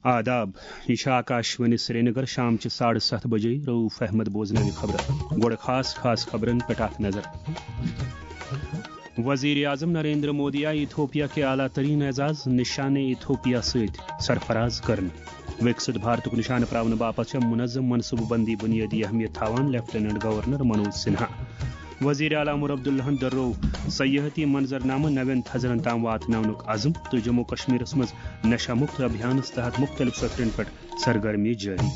آداب یہ آکاشوانی سری نگر شام 7:30 بجے رؤف احمد بوزن خبر گوڑ خاص خبرن پہ نظر۔ وزیر اعظم نریندر مودی آئی ایتھوپیا کے اعلیٰ ترین اعزاز نشان ایتھوپیا ست سرفراز کرنے۔ وکست بھارت نشانہ پراؤن باپت منظم منصوبہ بندی بنیادی اہمیت تھاوان لیفٹیننٹ گورنر منوج سنہا۔ وزیر اعلیٰ عمر عبداللہ درو سیاحتی منظرنامہ نوین تھزرن تام واتناونک عزم تو جموں کشمیر مز نشہ مکت ابھیانس تحت مختلف سطرن پہ سرگرمی جاری۔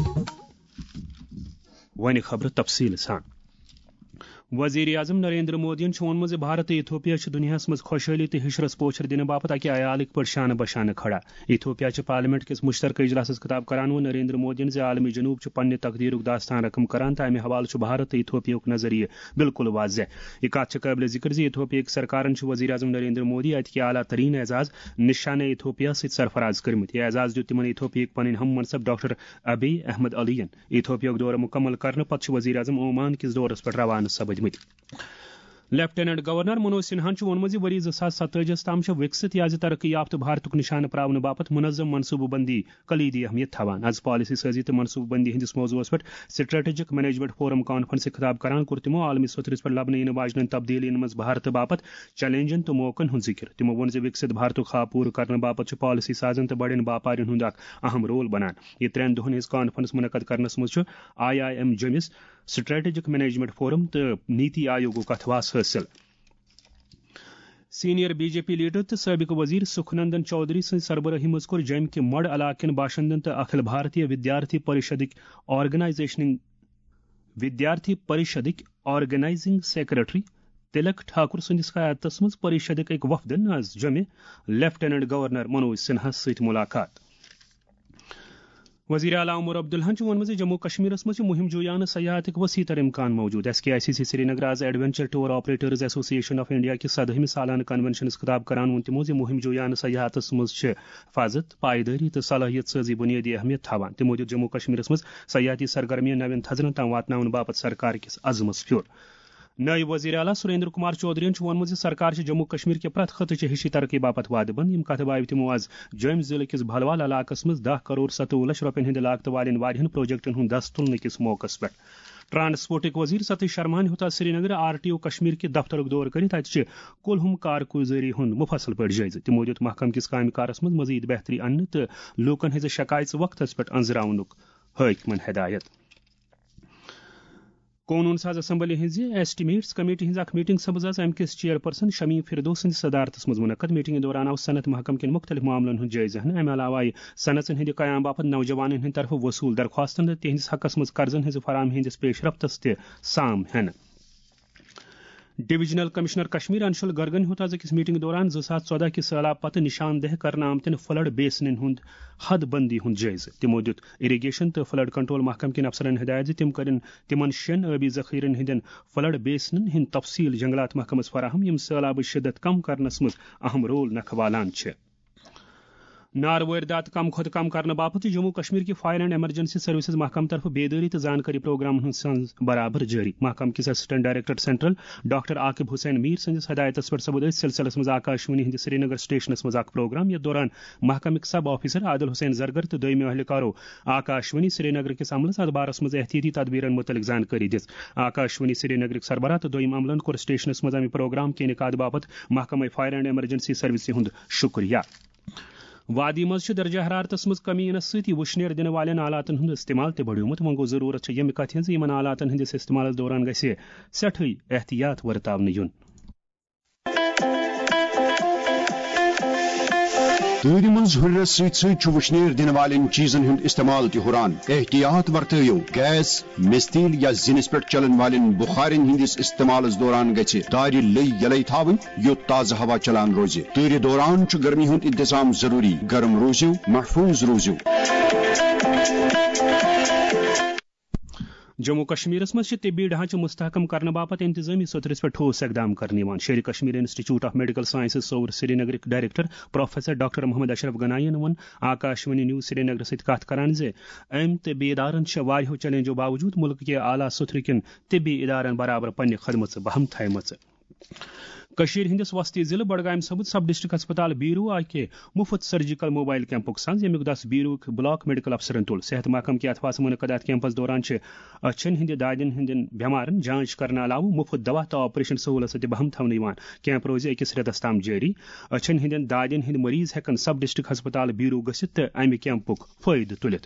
ون خبر تفصیل سان۔ وزیر اعظم نریندر مودین وونمت بھارت ایتھوپیا دنیا مز خوشحالی تو ہشرس پوچھر دن باپت اکہ عیالک پہ شانہ بشانہ کھڑا۔ ایتھوپیا پارلیمنٹ کس مشترکہ اجلاس خطاب کران نریندر مودین عالمی جنوب پنہ تقدیر داستان رقم کران تو امہ حوالہ بھارت ایتھوپیا نظریہ بالکل واضح۔ یہ کت قابل ذکر ایتھوپیا سرکارن وزیر اعظم نریندر مودی اتہ اعلیٰ ترین اعزاز نشانہ ایتھوپیا ست سرفراز کرمت۔ یہ اعزاز دیت تمن ایتھوپیا پن ہم منصب ڈاکٹر ابی احمد علین۔ ایتھوپیا دورہ مکمل کرنے پتہ وزیر اعظم عمان کس دورس پہ روانہ سپدمت۔ لیفٹیننٹ گورنر منوج سنہان وونمت وری 2027 تام وکست یا ترقی یافتہ بھارت نشانہ پراؤن باپت منظم منصوبہ بندی کلیدی اہمیت تھاوان۔ آز پالیسی سازی تو منصوبہ بندی ہندس موضوع پہ سٹریٹجک مینجمنٹ فورم کانفرنس خطاب کران کور تمو عالمی سطرس پہ لبنہ ین واجن تبدیلین مز بھارت باپت چیلنجن تو موقعن ہند ذکر۔ تمو وون وکست بھارت خواب پور کرنے باپت پالیسی سازن تو بڑین باپارین ہند اہم رول بنان۔ یہ 3 دہن ہز کانفرنس منعقد کرنس مز IIM جمس سٹریٹجک مینجمنٹ فورم تو نیتی آیوگ اتواس حاصل۔ Senior B J P leader تو سابق وزیر سکھنندن چودھری سن سربراہی مز کور جم کہ مڑ علاقن باشندن تو اخل بھارتی ودیارتھی پریشدک آرگنائزنگ سیکرٹری تلک ٹھاکر سندس قیادتس مز پریشدک ایک وفدن آز جمع لیفٹیننٹ گورنر منوج سنہا ست ملاقات۔ وزیر اعلیٰ عمر عبداللہ وونمت جموں کشمیر مز مہم جویانہ سیاحت وسیع تر امکان موجود۔ SKICC سری نگر آز ایڈونچر ٹور آپریٹرز ایسوسی ایشن آف انڈیا کہ 100ہمہ سالانہ کنونشنس خطاب کران وون تمو مہم جویانہ سیاحت مز حفاظت پائیداری تو صلاحیت سازی بنیادی اہمیت تھاوان۔ تمو دیت جموں کشمیر مز سیاحتی سرگرمیاں نوین تھزرن تام واتناون باپت سرکار کس عزمس پھیور۔ نائب وزیر اعلیٰ سریندر کمار چودھری وونمت سرکار جموں کشمیر کے پرت خطہ ہشی ترقی باپت وعدہ بند۔ یم کتھ بائیو تمو آز جوم ضلع کس بھلوال علاقہ مز 10 کروڑ 27 لچھ رۄپین ہند لاگت والن واریاہن پروجیکٹن ہند دست تلنے کس موقع پہ ٹرانسپورٹک وزیر ستیش شرما ہوتا سری نگر RTO کشمیر کے دفتر دور کرت اتہ کلہم کارگزاری ہند مفصل پہ جائزہ۔ تمو دیت محکم کس کامہ کارس مز مزید بہتری انہ تو لوکن ہز شکایت وقتس پہ انزراونک حاکمن ہدایت۔ قونون ساز اسمبلی ہز ایسٹیمیٹس کمیٹی ہز اخ میٹنگ سپز ام کس چیئرپرسن شمی فردوس سند صدارتس مز منعقد۔ میٹنگ دوران آو صنعت محکم کن مختلف معاملن ہند جائزہ ہن۔ امہ علاوہ آئی صنعتن ہند قیام باپت نوجوان ہند طرف وصول درخواستن تہندس حقس مز قرضن ہز فراہمی ہندس پیش رفتس تہ سام ہن۔ ڈویژنل کمشنر کشمیر انشل گرگن ہوتا أکس میٹنگ دوران 2014 کہ سیلاب پتہ نشاندہ کرنے آمتن فلڈ بیسنن ہند حد بندی ہند جائزہ۔ تمو دیت اریگیشن تو فلڈ کنٹرول محکم کن افسرن ہدایت تم کرن تمن شین آبی ذخیرن ہندین فلڈ بیسنن ہند تفصیل جنگلات محکمس فراہم یم سیلاب شدت کم کرنس مز اہم رول نکھوالان چھ۔ نار واردات کم کھت کم کرنے باپت جموں کشمیر کی فائر اینڈ ایمرجنسی سروسز محکم طرف بیداری تو زانکاری پروگرام ہند برابر جاری۔ محکم کس assistant director central doctor Aqib Hussain Mir سندس ہدایتس پہ سپد سلسلس مز آکاشوانی ہند سری نگر سٹیشنس مز اخ پروگرام یتھ دوران محکمک سب آفیسر عادل حسین زرگر تو دویمہ اہلکارو آکاشوانی سری نگر کس عملس ات بارس مز احتیاطی تدبیرن متعلق زانکاری دِژ۔ آکاشوانی سری نگرک سربراہ تو دویم عملن کور سٹیشنس مز امہ پروگرام کے انعقاد باپت محکمہ فائر اینڈ ایمرجنسی سروسز ہند شکریہ۔ وادی مز درجہ حرارتس مز کمی ینس سۭتی وشنیر دن والن آلاتن ہند استعمال تہ بڑیومت۔ وۄنۍ گوٚو ضروٗرت چھےٚ ییٚمہِ کتھِ ہٕنٛز یمن آلاتن ہندس استعمالس دوران گژھِ سٮ۪ٹھٕے احتیاط ورتاونہٕ یُن۔ تۭرِ منٛز ہُرٮ۪رس سۭتۍ سۭتۍ چھُ وٕشنیر دِنہٕ والٮ۪ن چیٖزن ہُنٛد استعمال تہِ ہُران۔ احتیاط ورتٲیِو۔ گیس، مستیل یا زِنِس پٮ۪ٹھ چلن والٮ۪ن بُخارٮ۪ن ہٕنٛدِس استعمالس دوران گژھِ دارِ لٔۍ یلے تھاوٕنۍ یوٚت تازٕ ہوا چلان روزِ۔ تۭرِ دوران چھُ گرمی ہُنٛد انتظام ضروٗری۔ گرم روٗزِو، محفوٗظ روٗزِو۔ جموں کشمیر مز طبی ڈھانچہ مستحکم کرنے باپت انتظامی سطرس پہ ٹھوس اقدام کرنے Sher Kashmir institute of medical sciences صور سری نگرک director professor doctor Mohammad Ashraf گنائین وون آکاشوانی نیوز سری نگر ست کت کران ام طبی ادارن واریاہو چیلنجو باوجود ملک کے اعلیٰ سطر کن طبی ادارن برابر پنہ خدمت بہم تھائمژ۔ کشیر ہندس وسطی ضلع بڈگام ثبت سب ڈسٹرکٹ ہسپتال بیرو آکے مفت سرجیکل موبائل کیمپک سنز یمیک دس بیرو بلاک میڈیکل افسرن تل صحت محکمہ کے اتفاق منعقد ات کیمپس دوران اچھن ہند دادین ہند بیمارن جانچ کرنے علاوہ مفت دوا تو آپریشن سہولت بہم تھوان کیمپ روز اکس ریتس تام جاری اچھن ہند دادین ہند مریض ہیکن سب ڈسٹرکٹ ہسپتال بیرو گھت تو امہ کیمپک فائدہ تلت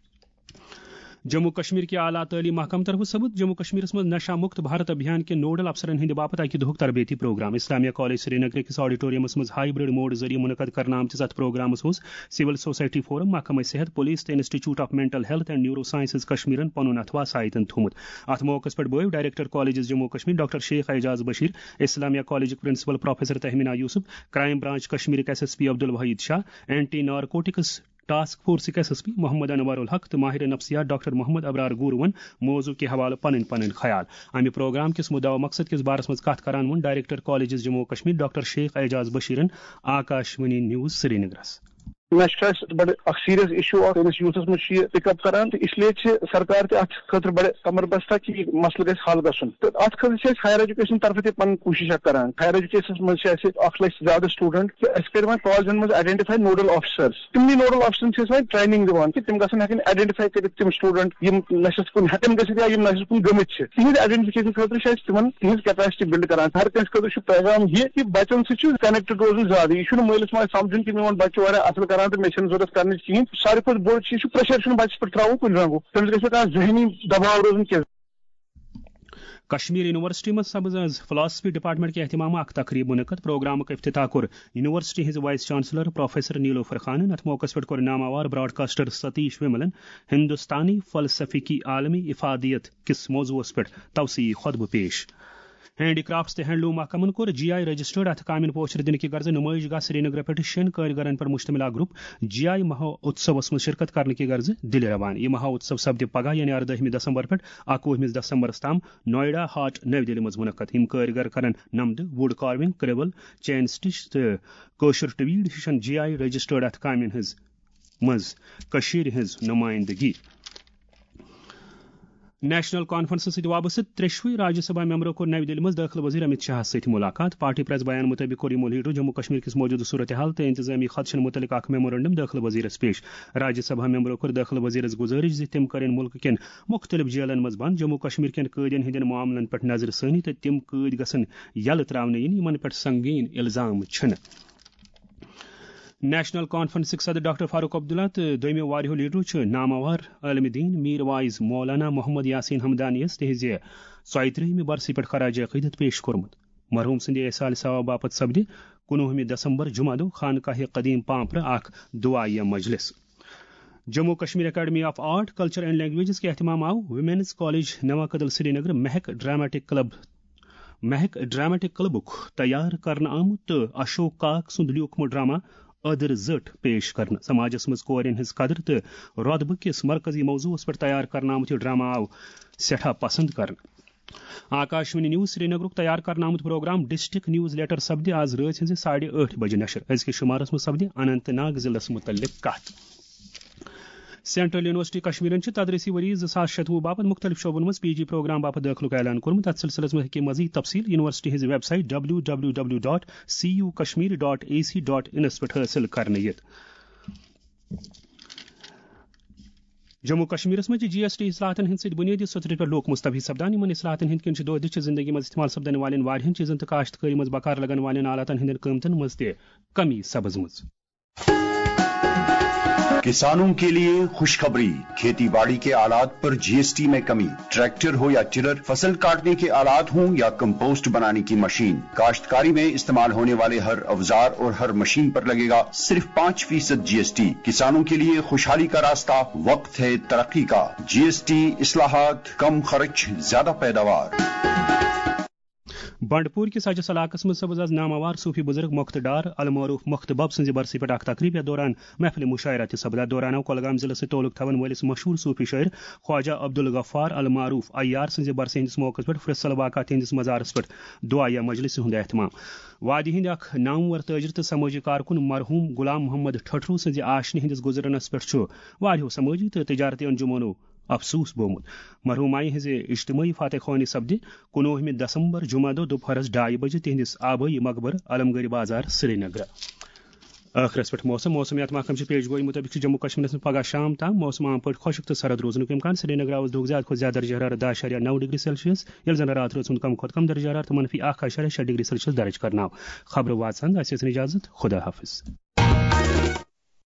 جموں کشمیر کے اعلیٰ تعلیم محکمہ طرف ثبت جموں کشمیر میں نشہ مکت بھارت ابھیان کے نوڈل افسرن ہند باپت اکہ دہک تربیتی programme Islamia college Srinagar کس آڈیٹوریمس مز ہائیبرڈ موڈ ذریعہ منعقد کرنا آمتس ات پروگرامس سول سوسائٹی فورم محکمہ صحت پولیس تو institute of mental health and neuro sciences کشمیرن پن اتوا سائتن تھومت ات موقع پہ بو director colleges Jammu Kashmir doctor Sheikh Ejaz Bashir Islamia college principal professor Tehmina Yousuf crime branch Kashmir S S P Abdul Wahid Shah anti narcotics task force S S P Mohammad Anwar ul Haq تو ماہر نفسیات ڈاکٹر محمد ابرار گورون موضوع کے حوالہ پن خیال امہ پروگرام کس مدعا و مقصد کس بارس مز کت کران ون director colleges Jammu Kashmir doctor Sheikh Ejaz بشیرن Akashvani news سری نگرس نشہ بڑے سیریس ایشو اور یوتھس مجھ پک اپ کران تو اس لیے سرکار تہ ات خاطر بڑے کمر بستہ کہ یہ مسئلہ گھس حل گھن تو ات خاطر ہائر ایجوکیشن طرف تہ پن کوشش کران ہائر ایجوکیشن مجھ 1 لچھ زیادہ سٹوڈنٹ کہ اس کر کالجن مز آئیڈینٹیفائی نوڈل آفیسرس تمنی نوڈل آفیسرن سے ٹریننگ دان کہ تم گھن ہیکن آئیڈینٹیفائی کر تم سٹوڈنٹ یم نشس کن ہیکن گھت یا نشس کن گمت تہذ آئیڈینٹیفکیشن خاطر تمن تہذ کیپیسٹی بلڈ کران ہر کس خاطر پیغام یہ کہ بچن سی کنیکٹڈ روزن زیادہ یہ مالس ماج سمجھن کہ میون بچہ واریاہ اصل کران تو مے ضرورت کھین ساری کھت بوڑ چیز پریشر بچس پہ ترو کن رنگو تمس گھس ذہنی دباؤ روزن کی کشمیر یونیورسٹی میں سبز فلاسفی ڈپارٹمنٹ کے اہتمام اخ تقریب منعقد پروگرام کا افتتاح کور یونیورسٹی ہز vice chancellor professor Nilofer Khan ات موقع پہ کور نامور براڈ کاسٹر ستیش وملن ہندوستانی فلسفے کی عالمی افادیت کس موضوع پہ توسیعی خطبہ پیش ہینڈی کرافٹس تو ہینڈلوم محکمن کور GI رجسٹرڈ ات کامن پوچھر دن کی غرض نمائش گاہ سری نگر پہ شین کاریگرن پر مشتمل گروپ GI مہا اتسوس میں شرکت کرنے کی غرض دل روان یہ مہا اتسو سپد پگہ یعنی 18 دسمبر پہ 21 دسمبر تام نوئیڈا ہاٹ نئی دہلی مز منعقد یم کاریگر کرن نمد ووڈ کارونگ کربل چین سٹچ تو کوشر ٹویڈ ہشن GI رجسٹرڈ ات کامن ہز مز کشیر ہز نمائندگی نیشنل کانفرنس ست وابستہ تریشوئی راجیہ سبھا ممبرو کو نئی دہلی مز داخل وزیر امت شاہ ست ملاقات پارٹی پریس بیان مطابق کور یمو لیڈرو جموں کشمیر کس موجودہ صورتحال تو انتظامی خدشن متعلق اخ میمورنڈم داخل وزیرس پیش راجیہ سبھا ممبرو کور داخل وزیرس گزارش زِ تم کرن ملک کن مختلف جیلن مز بند جموں کشمیر کن قیدین ہندین معاملن پہ نظر ثانی تو تم قید گژھن یلہ تراونہٕ یِنۍ یمن پہ سنگین الزام چھنہ نیشنل کانفرنس صدر ڈاکٹر فاروق عبداللہ تو دویمو واریہو لیڈرو نامور عالم دین میر وائز مولانا محمد یاسین ہمدانی تہذ 34 برسی پہ خراج عقیدت پیش کورمت مرحوم سندِ احسال ثواب باپت سپدِ 19 دسمبر جمعہ دو خانقاہ قدیم پامپر اخ دعائیہ مجلس Jammu Kashmir academy of art culture and languages کے اہتمام آو ویمنز کالج نوا کدل سری نگر مہک ڈراماٹک کلبک تیار کرنا آمت تو اشوک کاک سند لیوکھمو ڈرامہ ادر زٹ پیش کرنا سماجس مز کورین ہز قدر تو رتبہ کس مرکزی موضوع پر تیار کرنا آمت یہ ڈرامہ آو سٹھا پسند کرنا آکاشوانی نیوز سری نگر تیار کرنا آمت پروگرام ڈسٹرکٹ نیوز لیٹر سپدِ آز رات ہز 8:30 بجے نشر ازکس شمارس مز سپدِ اننت ناگ ضلع متعلق کت سینٹرل یونیورسٹی کشمیرن تدریسی وری 2026 باپت مختلف شعبن مز PG پروگرام باپت داخلک اعلان کورمت ات سلسلس مز ہیکہ مزید تفصیل university his web site www.cukashmir.ac.in پہ حاصل کرنے یت جموں کشمیر میں GST اصلاحات ہند ست بنیادی سطر پر لوک مستفید سپدان ان اصلاحات ہند کن دہ دہ زندگی مز استعمال سپدن والن واریاہن چیزن تو کاشتکاری مز بکار لگن والن آلاتن ہندن قیمتن مز تہ کمی سپزمژ کسانوں کے لیے خوشخبری کھیتی باڑی کے آلات پر GST میں کمی ٹریکٹر ہو یا ٹرر فصل کاٹنے کے آلات ہوں یا کمپوسٹ بنانے کی مشین کاشتکاری میں استعمال ہونے والے ہر اوزار اور ہر مشین پر لگے گا صرف 5% GST کسانوں کے لیے خوشحالی کا راستہ وقت ہے ترقی کا GST اصلاحات کم خرچ زیادہ پیداوار بنڈپور کس اجس علاقس مز سبز آز نامور صوفی بزرگ مخت ڈار المعروف مخت بب سنز برسی پہ اخ تقریب یتھ دوران محفل مشاعرہ تہ سپد اتھ دوران آو کولگام ضلع سے تعلق تھون ولس مشہور صوفی شاعر خواجہ عبدالغفار المعروف عیار سنز برسی ہندس موقع پہ فرسل واقعات ہندس مزارس پہ دعائیہ مجلس ہند اہتمام وادی ہند اخ نامور تاجر تو سماجی کارکن مرحوم غلام محمد ٹھٹرو سنز آشنی ہندس گزرنس پہ واریہو سماجی تو تجارتی انجمنو افسوس بومت مرحوم مائہ ہز اجتماعی فاتح خوانی سپد 19 دسمبر جمعہ دہ دوپہرس 2:30 بجے تہندس آبائی مقبر علمگری بازار سری نگر. آخرس پہ موسمیات محکمہ پیش گوئی مطابق جموں کشمیر میں پگہ شام تام موسم عام پہ خشک تو سرد روزن امکان. سری نگر آز دہ زیادہ کھت زیادہ درجہ حرارت 10.9 ڈگری سیلسیس یل زن رات رات کم کھت کم درجہ حرارت -1.6 ڈگری سیلسیس درج کرنا. خبر واتسان اجازت خدا حافظ.